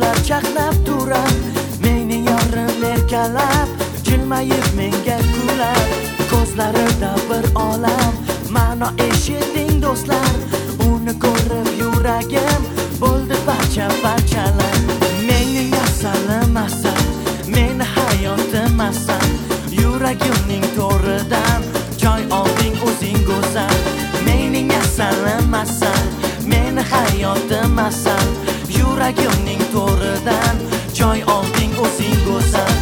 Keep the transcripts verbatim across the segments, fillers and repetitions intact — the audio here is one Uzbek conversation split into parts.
yulduzlar chaqnab turar, mening yorim erkalab jilmayib menga kular. Ko'zlarida bir olam ma'no eshiting do'stlar, uni ko'rib yuragim bo'ldi parcha parchalar. Mening asalim asal, meni hayotim asal, yuragimning to'ridan joy olding o'zing go'zal. Mening asalim asal, meni hayotim asal, yuragimning to'ridan joy olding o'zing go'zal.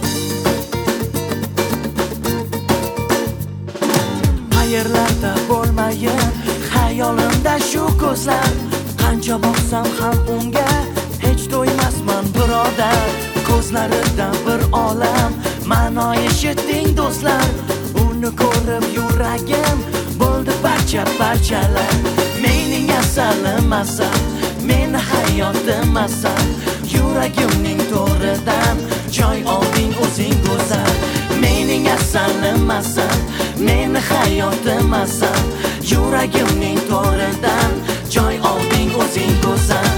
Qayerlarda bo'lmayin xayolimda shu ko'zlar, qancha boqsam ham unga hech to'ymasman birodar. Ko'zlarida bir olam ma'no eshiting do'stlar, uni ko'rib yuragim bo'ldi parcha parchalar. Mening asalim asal, meni hayotim asal, yuragimning to'ridan joy olding o'zing go'zal. Mening asalim asal, meni hayotim asal, yuragimning to'ridan joy olding o'zing go'zal.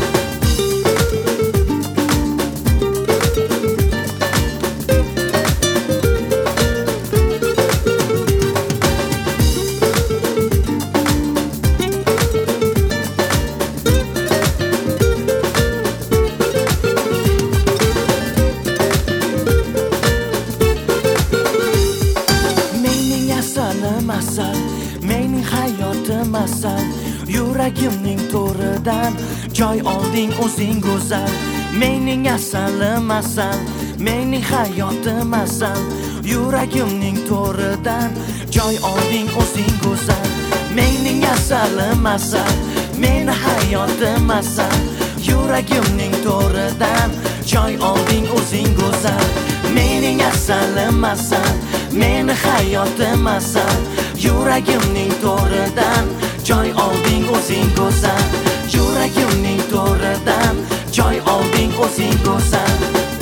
Asal, mening hayotim asal, yuragimning to'ridan joy olding o'zing go'zal. Mening asalim asal, mening hayotim asal, yuragimning to'ridan joy olding o'zing go'zal. Mening asalim asal, meni hayotim asal, yuragimning to'ridan joy olding o'zing go'zal. Mening asalim asal, meni hayotim asal, yuragimning to'ridan joy olding o'zing go'zal. Yuragimning to'ridan joy olding o'zing go'zal.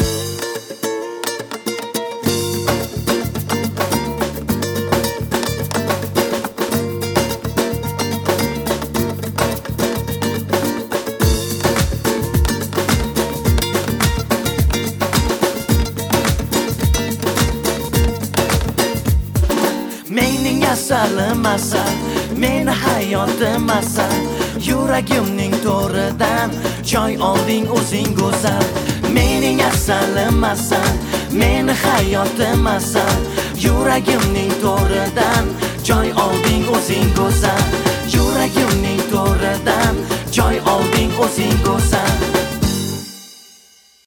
Mening asalim asal, meni hayotim asal, yuragimning to'ridan joy olding o'zing go'zal. Mening asalim asal, meni hayotim asal, yuragimning to'ridan joy olding o'zing go'zal. Yuragimning to'ridan joy olding o'zing go'zal.